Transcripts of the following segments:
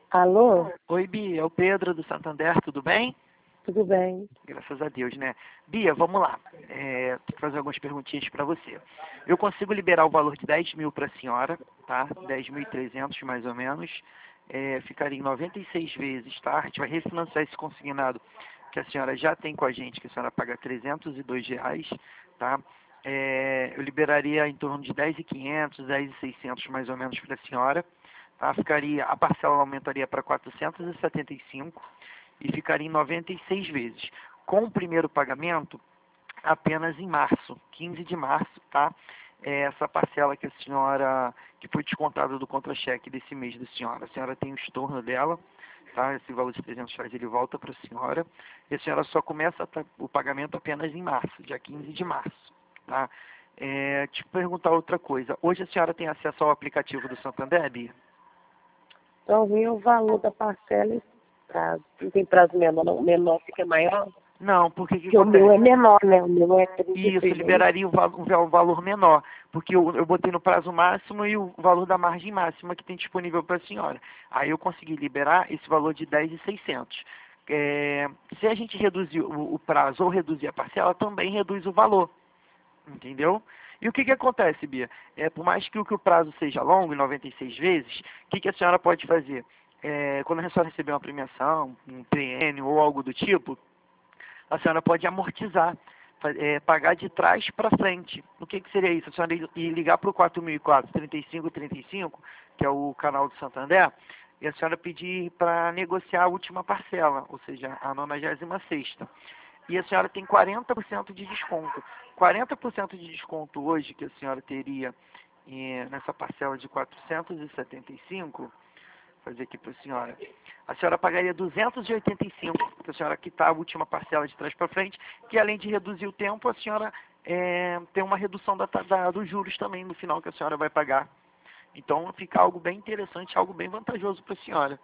Alô? Oi, Bia, é o Pedro do Santander, tudo bem? Tudo bem? Graças a Deus, né? Bia, vamos lá. Tenho que fazer algumas perguntinhas para você. Eu consigo liberar o valor de 10 mil para a senhora, tá? 10.300 mais ou menos. Ficaria em 96 vezes, tá? A gente vai refinanciar esse consignado que a senhora já tem com a gente, que a senhora paga R$ 302, tá? Eu liberaria em torno de 10.500, 10.600 mais ou menos para a senhora, tá? A parcela aumentaria para 475 e ficaria em 96 vezes. Com o primeiro pagamento, apenas em março, 15 de março, tá? Essa parcela que a senhora, que foi descontada do contra-cheque desse mês da senhora. A senhora tem o estorno dela, tá? Esse valor de R$ 300 ele volta para a senhora. E a senhora só começa o pagamento apenas em março, dia 15 de março, tá? Te perguntar outra coisa. Hoje a senhora tem acesso ao aplicativo do Santander, Bia? Então, vem o valor da parcela e prazo. Não tem prazo menor, não. O menor fica maior? Não, porque o que Porque o meu acontece? é menor, né? O meu é Isso, 36, né? liberaria o valor menor, porque eu botei no prazo máximo e o valor da margem máxima que tem disponível para a senhora. Aí eu consegui liberar esse valor de 10.600. Se a gente reduzir o prazo ou reduzir a parcela, também reduz o valor, entendeu? E o que acontece, Bia? Por mais que o prazo seja longo, em 96 vezes, o que a senhora pode fazer? Quando a senhora receber uma premiação, um prêmio ou algo do tipo, a senhora pode amortizar, pagar de trás para frente. O que seria isso? A senhora ir ligar para o 4004 3535, que é o canal do Santander, e a senhora pedir para negociar a última parcela, ou seja, a 96ª. E a senhora tem 40% de desconto. 40% de desconto hoje que a senhora teria nessa parcela de 475, fazer aqui para a senhora pagaria 285, que a senhora quitar a última parcela de trás para frente, que além de reduzir o tempo, a senhora tem uma redução dos juros também no final que a senhora vai pagar. Então fica algo bem interessante, algo bem vantajoso para a senhora.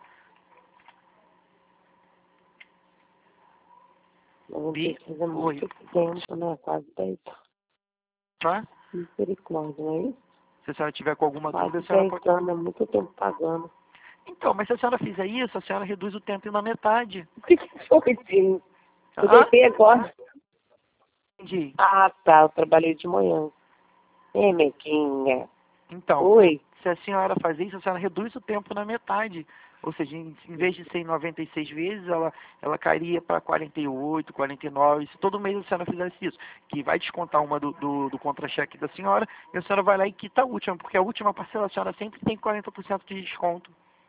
Eu vou Bi? ter que fazer Oi. muito tempo, né? Quase 10 anos. Tá? Misericórdia, não é isso? Se a senhora tiver com alguma dúvida, a Quase senhora 10 pode... anos, é muito tempo pagando. Então, mas se a senhora fizer isso, a senhora reduz o tempo na metade. O que foi, Tim? Eu Ah, deitei agora. entendi. Ah, tá. Eu trabalhei de manhã. Ei, Mequinha. Então, Oi. se a senhora fazer isso, a senhora reduz o tempo na metade. Ou seja, em vez de ser em 96 vezes, ela cairia para 48, 49. Se todo mês a senhora fizesse isso, que vai descontar uma do contra-cheque da senhora, e a senhora vai lá e quita a última, porque a última parcela a senhora sempre tem 40% de desconto.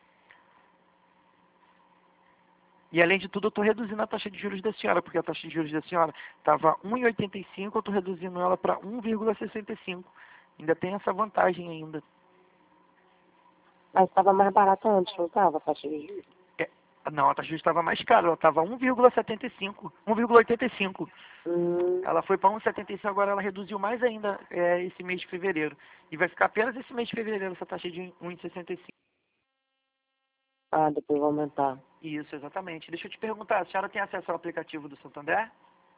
E além de tudo, eu estou reduzindo a taxa de juros da senhora, porque a taxa de juros da senhora estava 1,85, eu estou reduzindo ela para 1,65. Ainda tem essa vantagem ainda. Mas estava mais barato antes, não estava, a taxa de juros? Não, a taxa de juros estava mais cara, ela estava 1,75, 1,85. Ela foi para 1,75, agora ela reduziu mais ainda esse mês de fevereiro. E vai ficar apenas esse mês de fevereiro essa taxa de 1,65. Ah, depois vai aumentar. Isso, exatamente. Deixa eu te perguntar, a senhora tem acesso ao aplicativo do Santander?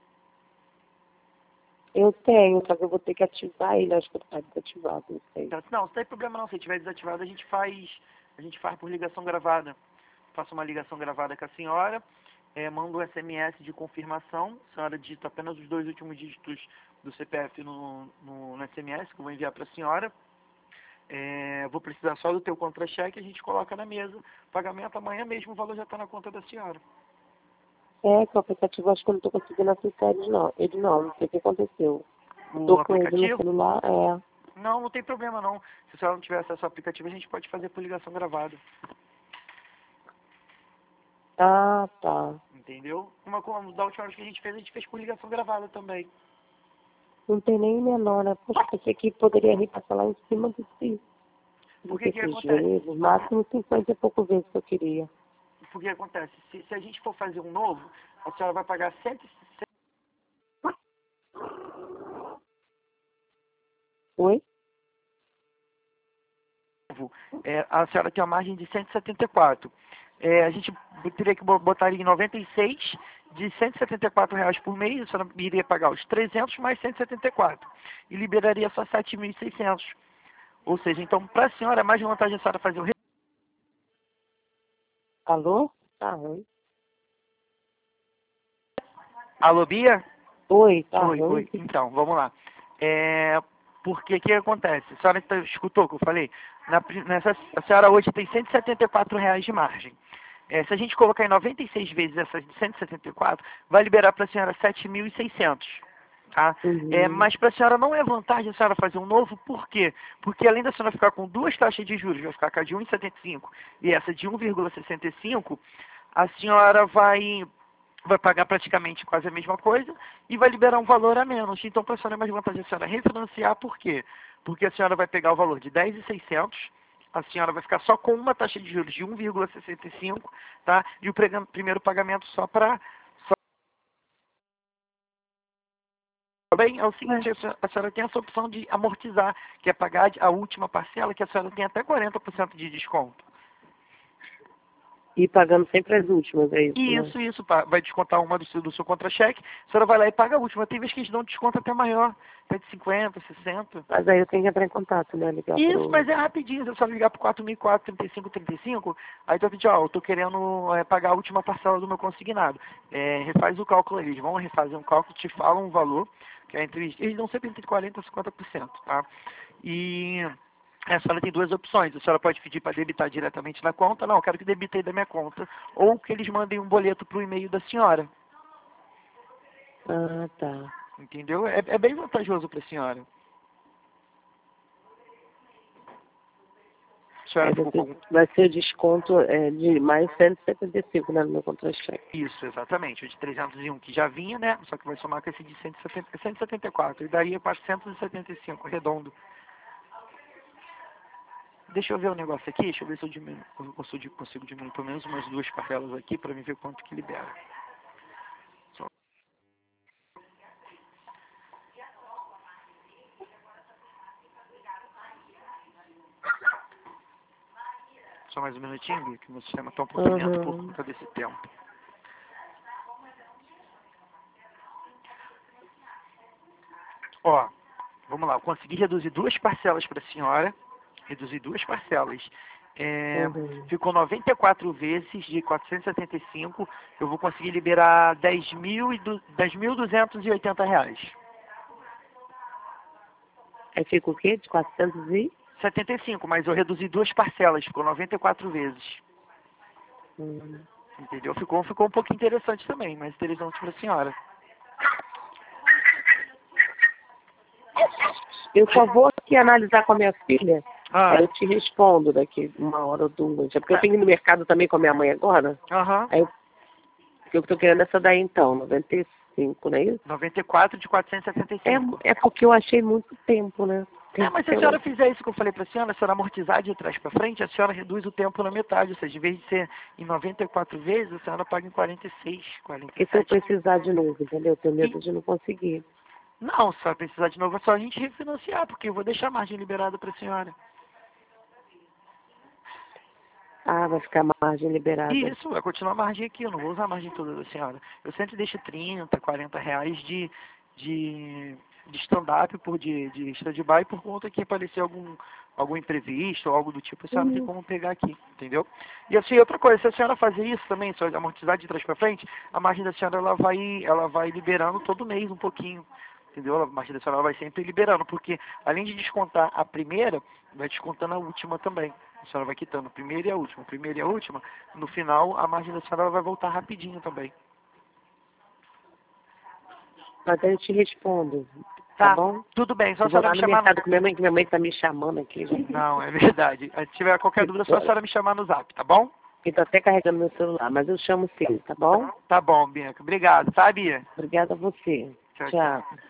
Eu tenho, só que eu vou ter que ativar ele, acho que está desativado, não sei. Não, não tem problema não, se tiver desativado a gente faz por ligação gravada. Faço uma ligação gravada com a senhora, mando um SMS de confirmação, a senhora digita apenas os 2 últimos dígitos do CPF no SMS que eu vou enviar para a senhora. Vou precisar só do teu contra-cheque, a gente coloca na mesa. Pagamento amanhã mesmo, o valor já está na conta da senhora. Que o aplicativo acho que eu não estou conseguindo acessar ele não sei o que aconteceu. O Estou com ele no aplicativo? celular, Não, não tem problema não. Se a senhora não tiver acesso ao aplicativo, a gente pode fazer por ligação gravada. Ah, tá. Entendeu? Da última vez que a gente fez por ligação gravada também. Não tem nem menor, né? Poxa, pensei que poderia repassar lá em cima Por que desses acontece? vezes, máximo 50 e pouco vezes que eu queria. Por que acontece? Se a gente for fazer um novo, a senhora vai pagar 100. Oi? A senhora tem uma margem de 174. A gente teria que botar em 96, de R$ 174 por mês, a senhora iria pagar os 300 mais 174 e liberaria só 7.600. Ou seja, então, para a senhora é mais vantagem a senhora fazer o Alô? Tá ruim. Alô, Bia? Oi, tá Oi, ruim. oi. Então, vamos lá. Porque o que acontece? A senhora escutou o que eu falei? A senhora hoje tem R$ 174 de margem. Se a gente colocar em 96 vezes essas de 174, vai liberar para a senhora 7.600. Tá? Uhum. Mas para a senhora não é vantagem a senhora fazer um novo, por quê? Porque além da senhora ficar com duas taxas de juros, vai ficar com a de 1,75 e essa de 1,65, a senhora vai pagar praticamente quase a mesma coisa e vai liberar um valor a menos. Então, para a senhora é mais vantajoso a senhora refinanciar, por quê? Porque a senhora vai pegar o valor de 10.600, a senhora vai ficar só com uma taxa de juros de 1,65, tá? E o primeiro pagamento só para... Bem, é o seguinte, a senhora tem essa opção de amortizar, que é pagar a última parcela, que a senhora tem até 40% de desconto. E pagando sempre as últimas, é isso, né? Isso, vai descontar uma do seu contra-cheque, a senhora vai lá e paga a última. Tem vezes que eles dão um desconto até maior, até de 50, 60. Mas aí eu tenho que entrar em contato, né? Ligar Isso, pro... mas é rapidinho, é só ligar pro 4004 3535, aí tu vai pedir, ó, eu tô querendo pagar a última parcela do meu consignado. Refaz o cálculo aí, eles vão refazer um cálculo, te falam um valor, que é eles dão sempre entre 40% e 50%, tá? E a senhora tem duas opções, a senhora pode pedir para debitar diretamente na conta, não, eu quero que debite aí da minha conta, ou que eles mandem um boleto pro e-mail da senhora, Ah, tá. entendeu? É bem vantajoso para a senhora. A senhora Aí ficou com... vai ser o desconto de mais 175, né, no meu contra-cheque. Isso, exatamente. O de 301 que já vinha, né? Só que vai somar com esse de 174. E daria 475, redondo. Deixa eu ver o negócio aqui. Deixa eu ver se eu consigo diminuir pelo menos umas duas parcelas aqui para me ver quanto que libera. Só mais um minutinho, Bia, que meu sistema está um pouquinho lento por Uhum. conta desse tempo. Ó, vamos lá. Eu consegui reduzir duas parcelas para a senhora. Reduzir duas parcelas. Uhum. Ficou 94 vezes de 475. Eu vou conseguir liberar R$ 10.280. Aí fica o quê? De 400 e... 75, mas eu reduzi duas parcelas, ficou 94 vezes. Uhum. Entendeu? Ficou um pouco interessante também, mas interessante para a senhora. Eu só vou aqui analisar com a minha filha, Ah, aí eu te respondo daqui uma hora ou duas. É porque eu tá. tenho que ir no mercado também com a minha mãe agora. Aham. Aí eu tô querendo essa daí então, 95, não é isso? 94 de 475. É porque eu achei muito tempo, né? Mas se a senhora fizer isso que eu falei para a senhora amortizar de trás para frente, a senhora reduz o tempo na metade. Ou seja, em vez de ser em 94 vezes, a senhora paga em 46, Porque se eu 47. precisar de novo, entendeu? Eu tenho E, medo de não conseguir. não, se a senhora precisar de novo, é só a gente refinanciar, porque eu vou deixar a margem liberada para a senhora. Ah, vai ficar margem liberada. Isso, vai continuar a margem aqui, eu não vou usar a margem toda da senhora. Eu sempre deixo 30, 40 reais de, de stand-up, de stand-by, por conta que aparecer algum imprevisto ou algo do tipo, a senhora não tem Uhum. como pegar aqui, entendeu? E assim, outra coisa, se a senhora fazer isso também, se ela amortizar de trás para frente, a margem da senhora ela vai liberando todo mês um pouquinho. Entendeu? A margem da senhora vai sempre liberando, porque além de descontar a primeira, vai descontando a última também. A senhora vai quitando a primeira e a última, no final a margem da senhora vai voltar rapidinho também. Mas aí eu te respondo, tá Tá, bom? tudo bem, só a Eu vou senhora lá me no chamar no... mercado com minha mãe, que minha mãe tá me chamando aqui. Não, é verdade. Se tiver qualquer dúvida, só a senhora me chamar no zap, tá bom? Ele tá até carregando meu celular, mas eu chamo sim, tá bom? Tá bom, Bianca. Obrigado, tá, Bia? Obrigada a você. Tchau, tchau. Tchau.